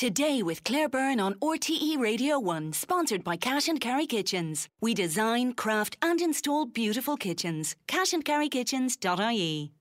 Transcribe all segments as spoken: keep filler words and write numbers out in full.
Today with Claire Byrne on R T E Radio one, sponsored by Cash and Carry Kitchens. We design, craft and install beautiful kitchens. cash and carry kitchens dot I E.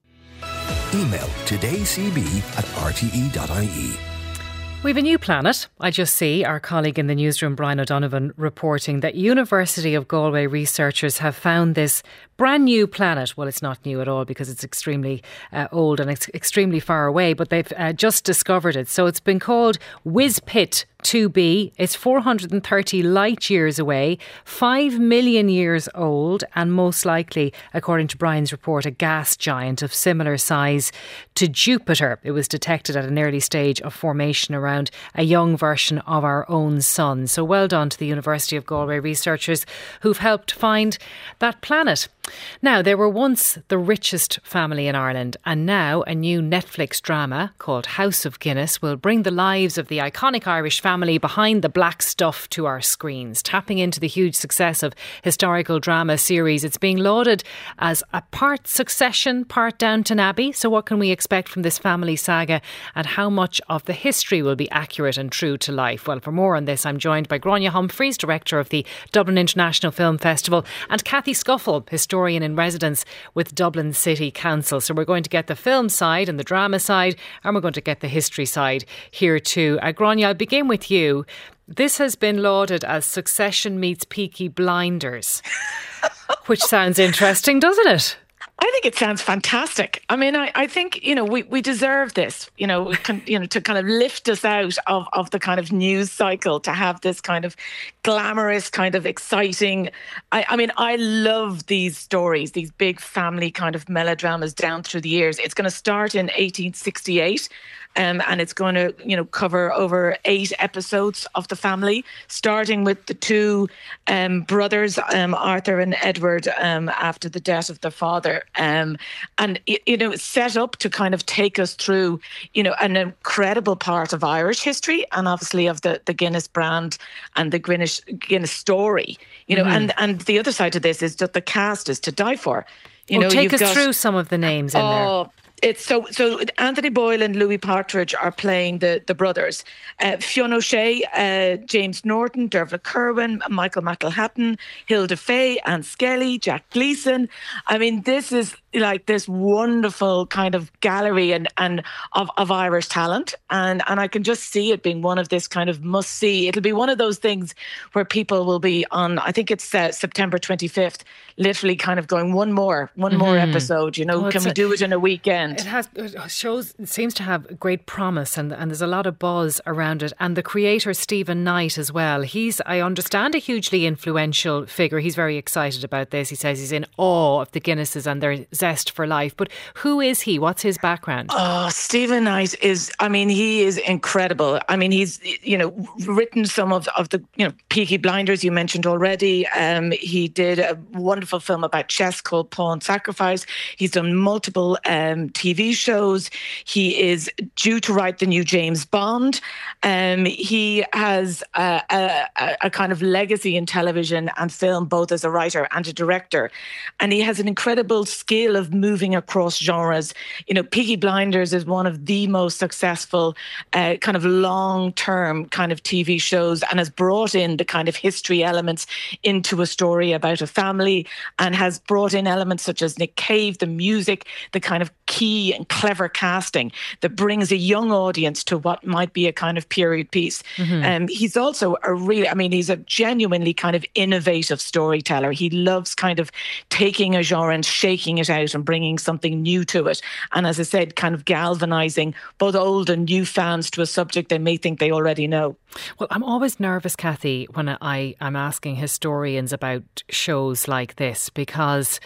Email todaycb at r t e dot i e. We've a new planet. I just see our colleague in the newsroom, Brian O'Donovan, reporting that University of Galway researchers have found this brand new planet. Well, it's not new at all because it's extremely uh, old and ex- extremely far away, but they've uh, just discovered it. So it's been called Whizpit two b. It's four hundred thirty light years away, five million years old, and most likely, according to Brian's report, a gas giant of similar size to Jupiter. It was detected at an early stage of formation around a young version of our own sun. So well done to the University of Galway researchers who've helped find that planet. Now, they were once the richest family in Ireland, and now a new Netflix drama called House of Guinness will bring the lives of the iconic Irish family behind the black stuff to our screens. Tapping into the huge success of historical drama series, it's being lauded as a part Succession, part Downton Abbey. So what can we expect from this family saga, and how much of the history will be accurate and true to life? Well, for more on this, I'm joined by Gráinne Humphreys, director of the Dublin International Film Festival, and Cathy Scuffle, historian in residence with Dublin City Council. So we're going to get the film side and the drama side, and we're going to get the history side here too. Uh, Gráinne, I'll begin with you. This has been lauded as Succession meets Peaky Blinders, which sounds interesting, doesn't it? I think it sounds fantastic. I mean, I, I think, you know, we, we deserve this, you know, we can, you know, to kind of lift us out of, of the kind of news cycle, to have this kind of glamorous, kind of exciting. I, I mean, I love these stories, these big family kind of melodramas down through the years. It's going to start in eighteen sixty-eight. Um, and it's going to, you know, cover over eight episodes of the family, starting with the two um, brothers, um, Arthur and Edward, um, after the death of their father. Um, and, you know, it's set up to kind of take us through, you know, an incredible part of Irish history, and obviously of the, the Guinness brand and the Guinness, Guinness story, you know, mm-hmm. and, and the other side of this is that the cast is to die for. You well, know, take us got, through some of the names in oh, there. It's so so. Anthony Boyle and Louis Partridge are playing the the brothers. Uh, Fionn O'Shea, uh, James Norton, Dervla Kerwin, Michael McElhatton, Hilda Faye, Anne Skelly, Jack Gleeson. I mean, this is like this wonderful kind of gallery and and of, of Irish talent, and and I can just see it being one of this kind of must see. It'll be one of those things where people will be on. I think it's uh, September twenty-fifth. Literally, kind of going one more, one mm-hmm. more episode. You know, well, can we a, do it in a weekend? It has it shows. It seems to have great promise, and and there's a lot of buzz around it. And the creator Stephen Knight as well. He's, I understand, a hugely influential figure. He's very excited about this. He says he's in awe of the Guinnesses and their zest for life. But who is he? What's his background? Oh, Stephen Knight is. I mean, he is incredible. I mean, he's you know written some of of the you know Peaky Blinders you mentioned already. Um, he did a wonderful film about chess called Pawn Sacrifice. He's done multiple um, T V shows. He is due to write the new James Bond. Um, he has a, a, a kind of legacy in television and film, both as a writer and a director. And he has an incredible skill of moving across genres. You know, Peaky Blinders is one of the most successful uh, kind of long-term kind of T V shows, and has brought in the kind of history elements into a story about a family, and has brought in elements such as Nick Cave, the music, the kind of key and clever casting that brings a young audience to what might be a kind of period piece. Mm-hmm. Um, he's also a really, I mean, he's a genuinely kind of innovative storyteller. He loves kind of taking a genre and shaking it out and bringing something new to it. And as I said, kind of galvanising both old and new fans to a subject they may think they already know. Well, I'm always nervous, Cathy, when I, I'm asking historians about shows like this, because,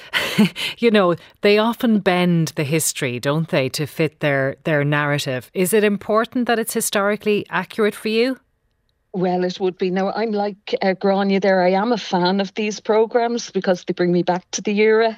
you know, they often bend the history, don't they, to fit their, their narrative. Is it important that it's historically accurate for you? Well, it would be. Now, I'm like uh, Gráinne there. I am a fan of these programmes because they bring me back to the era.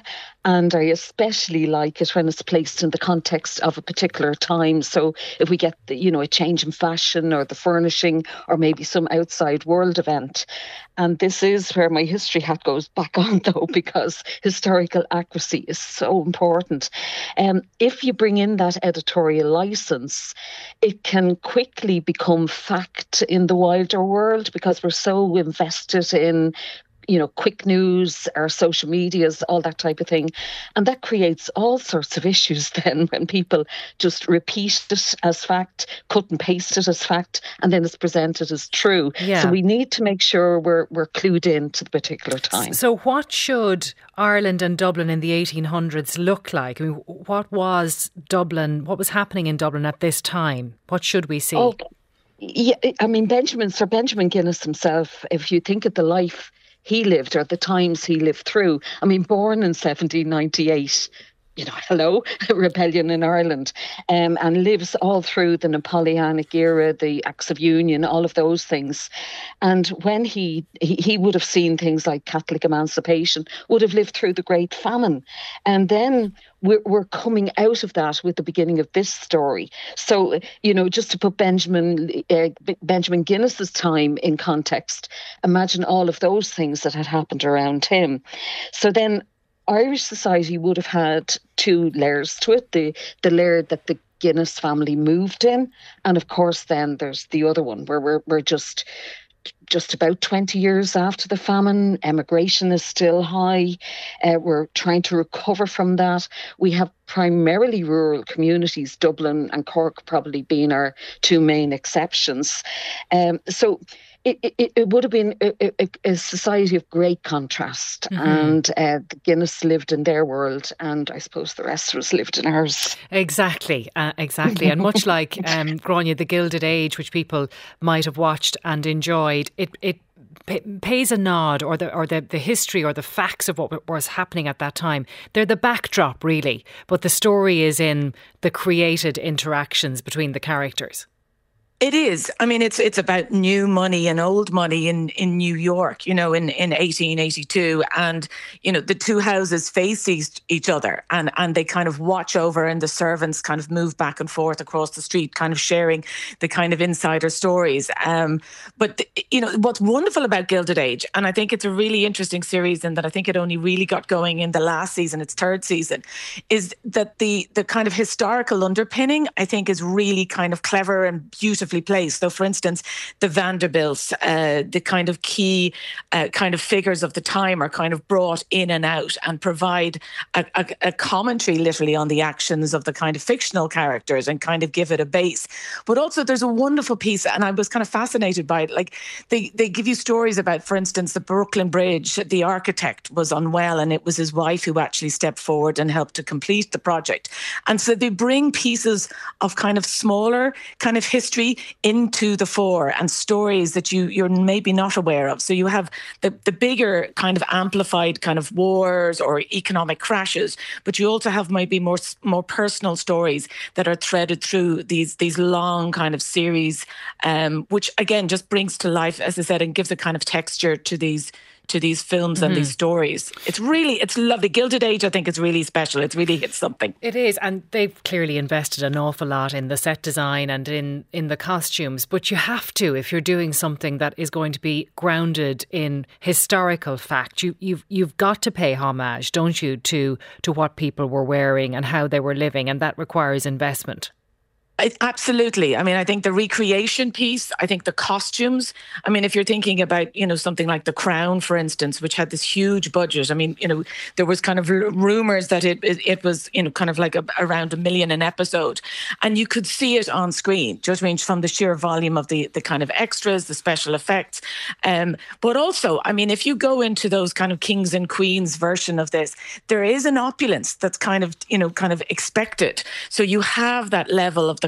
And I especially like it when it's placed in the context of a particular time. So if we get, the, you know, a change in fashion or the furnishing or maybe some outside world event. And this is where my history hat goes back on, though, because historical accuracy is so important. Um, if you bring in that editorial license, it can quickly become fact in the wilder world because we're so invested in, you know, quick news, our social medias, all that type of thing. And that creates all sorts of issues then when people just repeat it as fact, cut and paste it as fact, and then it's presented as true. Yeah. So we need to make sure we're we're clued in to the particular time. So what should Ireland and Dublin in the eighteen hundreds look like? I mean, what was Dublin, what was happening in Dublin at this time? What should we see? Oh, yeah, I mean, Benjamin, Sir Benjamin Guinness himself, if you think of the life he lived or the times he lived through. I mean, born in seventeen ninety-eight, you know, hello, rebellion in Ireland, um, and lives all through the Napoleonic era, the Acts of Union, all of those things. And when he, he, he would have seen things like Catholic emancipation, would have lived through the Great Famine. And then we're, we're coming out of that with the beginning of this story. So, you know, just to put Benjamin uh, Benjamin Guinness's time in context, imagine all of those things that had happened around him. So then Irish society would have had two layers to it. The the layer that the Guinness family moved in, and of course then there's the other one where we're we're just just about twenty years after the famine. Emigration is still high. Uh, we're trying to recover from that. We have primarily rural communities, Dublin and Cork probably being our two main exceptions. Um, so It, it, it would have been a, a, a society of great contrast, mm-hmm. and uh, the Guinness lived in their world, and I suppose the rest of us lived in ours. Exactly, uh, exactly. And much like um, Grania, The Gilded Age, which people might have watched and enjoyed, it it p- pays a nod, or the or the, the history or the facts of what was happening at that time. They're the backdrop, really, but the story is in the created interactions between the characters. It is. I mean, it's it's about new money and old money in, in New York, you know, in, in eighteen eighty-two. And, you know, the two houses face each, each other and, and they kind of watch over, and the servants kind of move back and forth across the street, kind of sharing the kind of insider stories. Um, but, the, you know, what's wonderful about Gilded Age, and I think it's a really interesting series in that I think it only really got going in the last season, its third season, is that the, the kind of historical underpinning, I think, is really kind of clever and beautiful place. So, for instance, the Vanderbilts, uh, the kind of key uh, kind of figures of the time are kind of brought in and out and provide a, a, a commentary literally on the actions of the kind of fictional characters and kind of give it a base. But also there's a wonderful piece, and I was kind of fascinated by it. Like they, they give you stories about, for instance, the Brooklyn Bridge. The architect was unwell and it was his wife who actually stepped forward and helped to complete the project. And so they bring pieces of kind of smaller kind of history into the fore and stories that you, you're maybe not aware of. So you have the, the bigger kind of amplified kind of wars or economic crashes, but you also have maybe more more personal stories that are threaded through these these long kind of series, um, which again just brings to life, as I said, and gives a kind of texture to these to these films and mm-hmm. these stories. It's really, it's lovely. Gilded Age, I think, is really special. It's really hit something. It is, and they've clearly invested an awful lot in the set design and in, in the costumes, but you have to if you're doing something that is going to be grounded in historical fact. You, you've you've got to pay homage, don't you, to to what people were wearing and how they were living, and that requires investment. I, absolutely. I mean, I think the recreation piece, I think the costumes. I mean, if you're thinking about, you know, something like The Crown, for instance, which had this huge budget. I mean, you know, there was kind of r- rumors that it, it it was, you know, kind of like a, around a million an episode. And you could see it on screen, do you know what I mean, from the sheer volume of the, the kind of extras, the special effects. Um, but also, I mean, if you go into those kind of kings and queens version of this, there is an opulence that's kind of, you know, kind of expected. So you have that level of the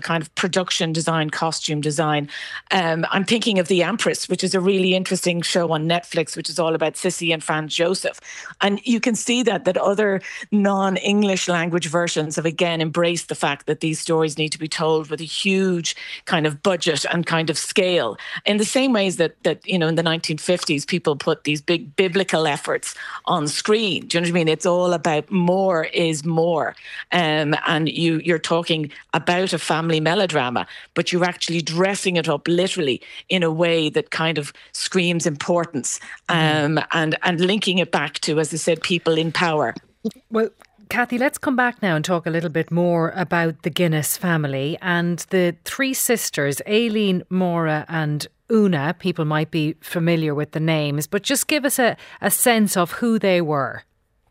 the kind of production design, costume design. Um, I'm thinking of The Empress, which is a really interesting show on Netflix, which is all about Sissy and Franz Joseph. And you can see that that other non-English language versions have again embraced the fact that these stories need to be told with a huge kind of budget and kind of scale. In the same ways that that you know in the nineteen fifties people put these big biblical efforts on screen. Do you know what I mean? It's all about more is more, um, and you you're talking about a family melodrama, but you're actually dressing it up literally in a way that kind of screams importance, um, mm. and and linking it back to, as I said, people in power. Well, Kathy, let's come back now and talk a little bit more about the Guinness family and the three sisters, Aileen, Maura and Una. People might be familiar with the names, but just give us a, a sense of who they were.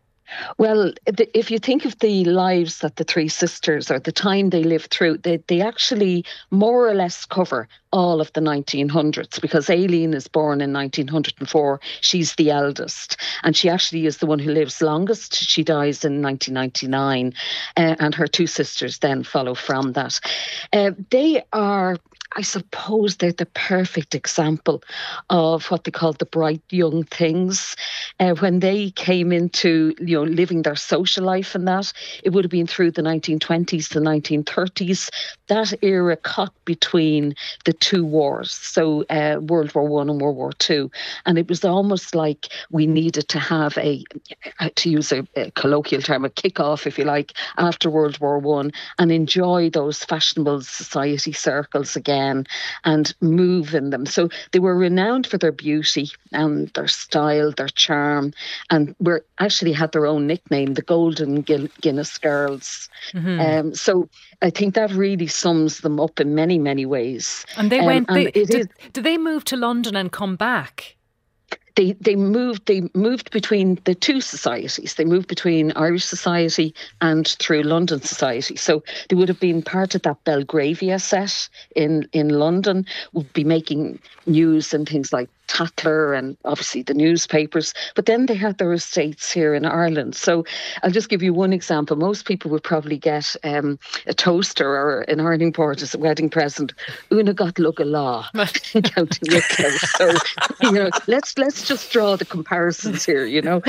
Well, if you think of the lives that the three sisters or the time they lived through, they, they actually more or less cover all of the nineteen hundreds, because Aileen is born in nineteen oh four. She's the eldest, and she actually is the one who lives longest. She dies in nineteen ninety-nine, uh, and her two sisters then follow from that. Uh, they are, I suppose, they're the perfect example of what they call the bright young things. Uh, when they came into, you know, living their social life and that, it would have been through the nineteen twenties to nineteen thirties. That era caught between the two wars, so uh, World War One and World War Two, and it was almost like we needed to have a, to use a, a colloquial term, a kick-off, if you like, after World War One, and enjoy those fashionable society circles again and move in them. So they were renowned for their beauty and their style, their charm, and were actually had their own nickname, the Golden Guinness Girls. Mm-hmm. Um, so I think that really sums them up in many, many ways. And they um, went. They, and did, did they move to London and come back? They they moved they moved between the two societies. They moved between Irish society and through London society. So they would have been part of that Belgravia set in, in London, would be making news and things like Tatler and obviously the newspapers, but then they had their estates here in Ireland. So I'll just give you one example. Most people would probably get um, a toaster or an ironing board as a wedding present. Una got Lug a Law in County Wicklow. So, you know, let's let's just draw the comparisons here, you know.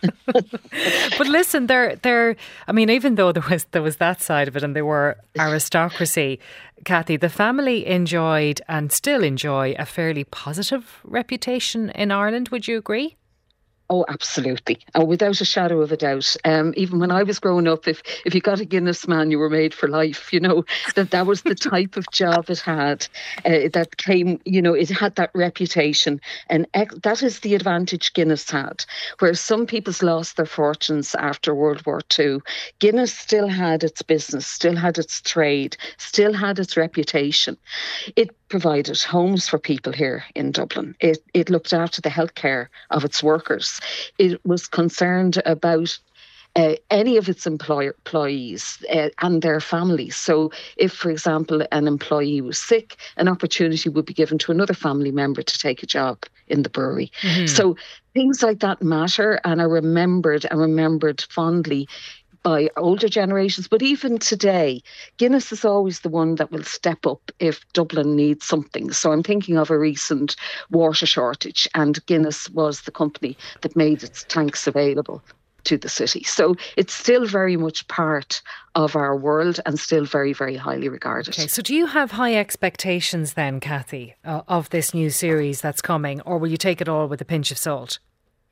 But listen, they're they're I mean, even though there was there was that side of it and they were aristocracy, Kathy, the family enjoyed and still enjoy a fairly positive reputation in Ireland. Would you agree? Oh, absolutely. Oh, without a shadow of a doubt. Um, even when I was growing up, if if you got a Guinness man, you were made for life, you know, that that was the type of job it had, uh, that came, you know, it had that reputation. And ec- that is the advantage Guinness had. Where some people's lost their fortunes after World War Two, Guinness still had its business, still had its trade, still had its reputation. It provided homes for people here in Dublin. It it looked after the healthcare of its workers. It was concerned about uh, any of its employer, employees uh, and their families. So if, for example, an employee was sick, an opportunity would be given to another family member to take a job in the brewery. Mm-hmm. So things like that matter, and are remembered and remembered fondly by older generations. But even today, Guinness is always the one that will step up if Dublin needs something. So I'm thinking of a recent water shortage, and Guinness was the company that made its tanks available to the city. So it's still very much part of our world and still very, very highly regarded. Okay, so do you have high expectations then, Kathy, uh, of this new series that's coming, or will you take it all with a pinch of salt?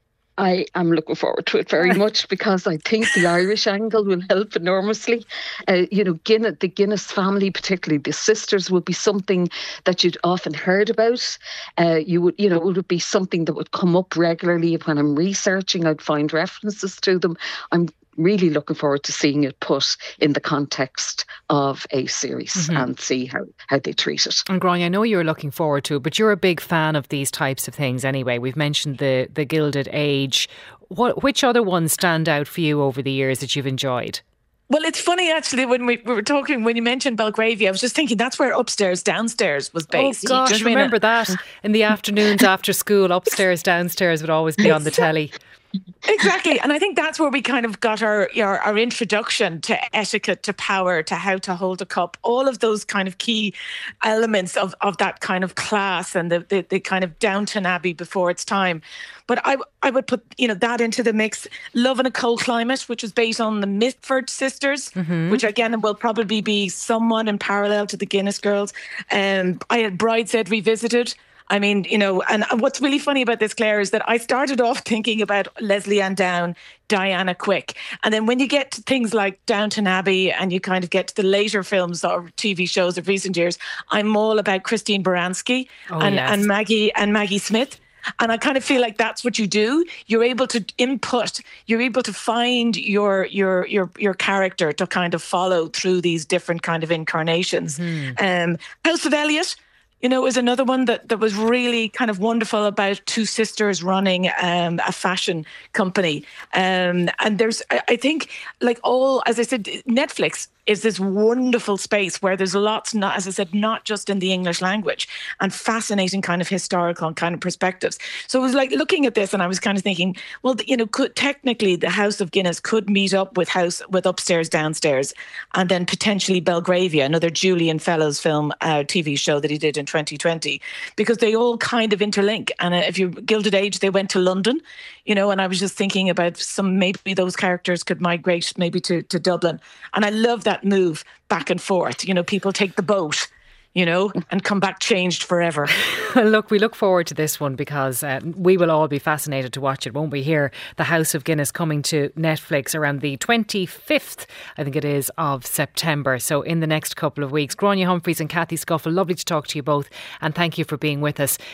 I am looking forward to it very much, because I think the Irish angle will help enormously. Uh, you know, Guinness, the Guinness family, particularly the sisters, would be something that you'd often heard about. Uh, you would, you know, it would be something that would come up regularly when I'm researching. I'd find references to them. I'm really looking forward to seeing it put in the context of a series, mm-hmm. and see how, how they treat it. And Gráinne, I know you're looking forward to it, but you're a big fan of these types of things anyway. We've mentioned the, the Gilded Age. What, which other ones stand out for you over the years that you've enjoyed? Well, it's funny actually, when we, we were talking, when you mentioned Belgravia, I was just thinking that's where Upstairs Downstairs was based. Oh gosh, remember that? In the afternoons after school, Upstairs Downstairs would always be on the telly. Exactly. And I think that's where we kind of got our, our our introduction to etiquette, to power, to how to hold a cup, all of those kind of key elements of, of that kind of class and the, the, the kind of Downton Abbey before its time. But I I would put, you know, that into the mix. Love in a Cold Climate, which was based on the Mitford sisters, mm-hmm. which again will probably be somewhat in parallel to the Guinness Girls. Um, I had Brideshead Revisited. I mean, you know, and what's really funny about this, Claire, is that I started off thinking about Leslie Ann Down, Diana Quick. And then when you get to things like Downton Abbey and you kind of get to the later films or T V shows of recent years, I'm all about Christine Baranski oh, and, yes. and Maggie and Maggie Smith. And I kind of feel like that's what you do. You're able to input, you're able to find your your your your character to kind of follow through these different kind of incarnations. Mm. Um, House of Elliot, you know, is another one that, that was really kind of wonderful about two sisters running um, a fashion company. Um, and there's, I, I think, like all, as I said, Netflix is this wonderful space where there's lots, not, as I said, not just in the English language, and fascinating kind of historical kind of perspectives. So it was like looking at this and I was kind of thinking, well, you know, could technically the House of Guinness could meet up with House with Upstairs, Downstairs, and then potentially Belgravia, another Julian Fellows film, uh, T V show that he did in twenty twenty, because they all kind of interlink. And uh, if you're Gilded Age, they went to London, you know, and I was just thinking about some, maybe those characters could migrate maybe to, to Dublin. And I love that move back and forth. You know, people take the boat, you know, and come back changed forever. Look, we look forward to this one because uh, we will all be fascinated to watch it, won't we? Here, The House of Guinness coming to Netflix around the twenty-fifth, I think it is, of September. So in the next couple of weeks. Gráinne Humphreys and Kathy Scuffle, lovely to talk to you both, and thank you for being with us.